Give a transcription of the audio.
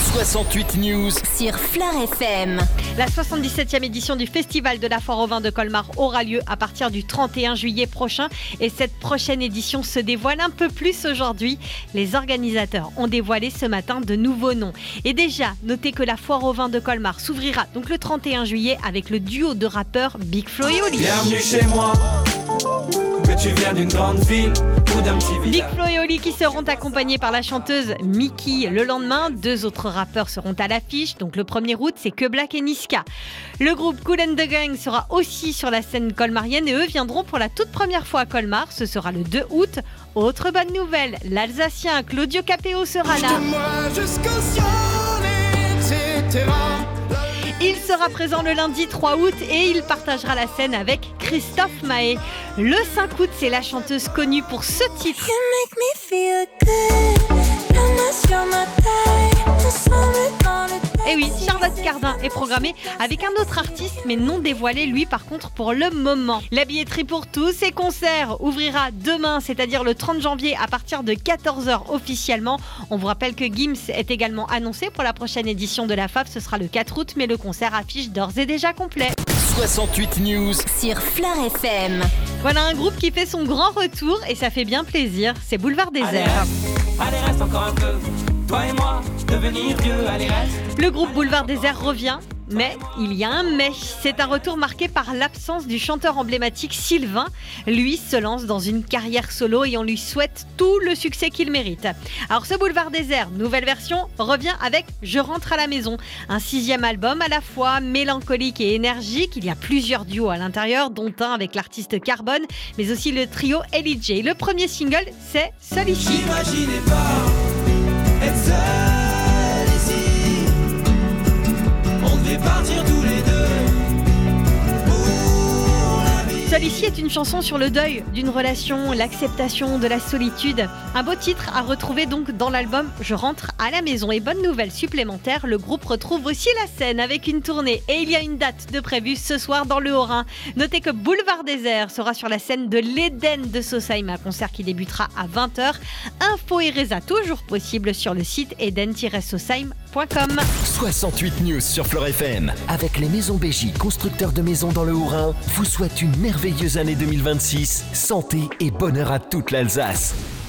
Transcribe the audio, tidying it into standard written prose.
68 News sur Fleur FM. La 77e édition du Festival de la Foire au Vin de Colmar aura lieu à partir du 31 juillet prochain. Et cette prochaine édition se dévoile un peu plus aujourd'hui. Les organisateurs ont dévoilé ce matin de nouveaux noms. Et déjà, notez que la Foire au Vin de Colmar s'ouvrira donc le 31 juillet avec le duo de rappeurs Big Flo et Oli. Bienvenue chez moi, que tu viens d'une grande ville ou d'un petit village. Big Flo et Oli qui seront accompagnés par la chanteuse Miki le lendemain. Deux autres rappeurs seront à l'affiche. Donc le 1er août, c'est Que Black et Niska. Le groupe Kool and the Gang sera aussi sur la scène colmarienne et eux viendront pour la toute première fois à Colmar. Ce sera le 2 août. Autre bonne nouvelle, l'Alsacien Claudio Capéo sera là. Il sera présent le lundi 3 août et il partagera la scène avec Christophe Maé. Le 5 août, c'est la chanteuse connue pour ce titre. Et oui, Charlotte Cardin est programmée avec un autre artiste mais non dévoilé lui par contre pour le moment. La billetterie pour tous ces concerts ouvrira demain, c'est-à-dire le 30 janvier à partir de 14h officiellement. On vous rappelle que Gims est également annoncé pour la prochaine édition de la FAF, ce sera le 4 août mais le concert affiche d'ores et déjà complet. 68 News Sur Fleur FM. Voilà un groupe qui fait son grand retour et ça fait bien plaisir, c'est Boulevard Désert. Allez, reste encore un peu. Toi et moi, devenir vieux, allez reste. Le groupe Boulevard Désert revient, mais il y a un mais. C'est un retour marqué par l'absence du chanteur emblématique Sylvain. Lui se lance dans une carrière solo et on lui souhaite tout le succès qu'il mérite. Alors ce Boulevard Désert, nouvelle version, revient avec Je rentre à la maison. Un 6e album à la fois mélancolique et énergique. Il y a plusieurs duos à l'intérieur, dont un avec l'artiste Carbone, mais aussi le trio Ellie J. Le premier single, c'est Seul ici. N'imaginez pas être seul ici. On devait partir tous les deux pour la vie. Seul ici est une chanson sur le deuil d'une relation, l'acceptation de la solitude. Un beau titre à retrouver donc dans l'album Je rentre à la maison. Et bonne nouvelle supplémentaire, le groupe retrouve aussi la scène avec une tournée. Et il y a une date de prévue ce soir dans le Haut-Rhin. Notez que Boulevard Désert sera sur la scène de l'Éden de Sausheim, un concert qui débutera à 20h. Info et résa toujours possible sur le site eden-sausheim.com. 68 News sur Fleur FM. Avec les maisons Bégie, constructeurs de maisons dans le Haut-Rhin, vous souhaite une merveilleuse année 2026. Santé et bonheur à toute l'Alsace.